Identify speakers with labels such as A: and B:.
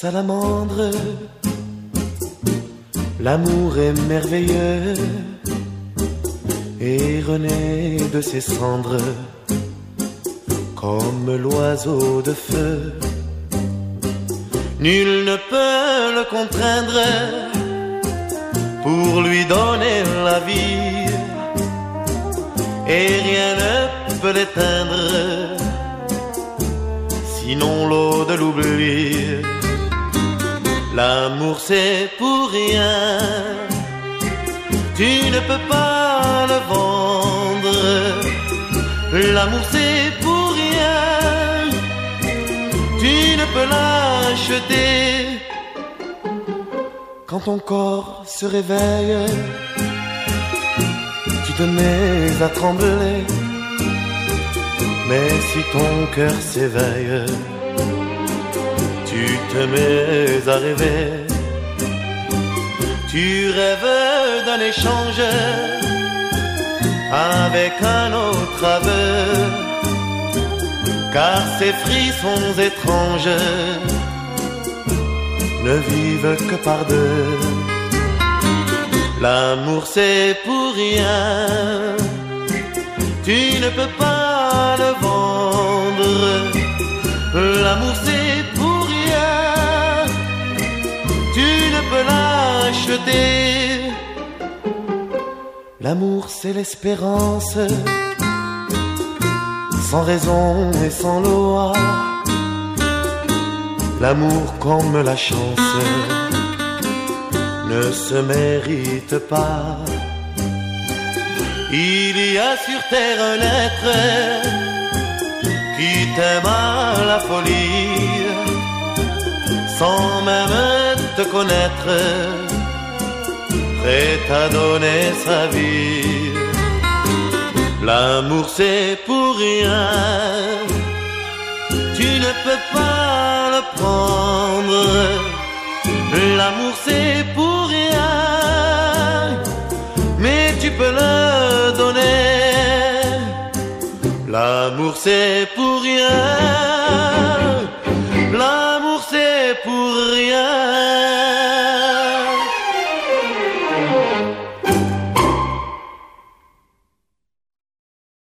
A: salamandre, l'amour est merveilleux et renaît de ses cendres comme l'oiseau de feu. Nul ne peut le contraindre pour lui donner la vie, et rien ne peut l'éteindre, sinon l'eau de l'oubli. L'amour c'est pour rien, tu ne peux pas le vendre. L'amour c'est pour rien, tu ne peux l'acheter. Quand ton corps se réveille, tu te mets à trembler. Mais si ton cœur s'éveille, tu te mets à rêver. Tu rêves d'un échange avec un autre aveu, car ces frissons étranges ne vivent que par deux. L'amour c'est pour rien, tu ne peux pas le vendre. L'amour c'est pour rien, tu ne peux l'acheter. L'amour c'est l'espérance, sans raison et sans loi. L'amour comme la chance ne se mérite pas. Il y a sur terre un être qui t'aime à la folie, sans même te connaître, prêt à donner sa vie. L'amour c'est pour rien, tu ne peux pas le prendre. L'amour c'est pour rien, mais tu peux le donner. L'amour c'est pour rien, l'amour c'est pour rien.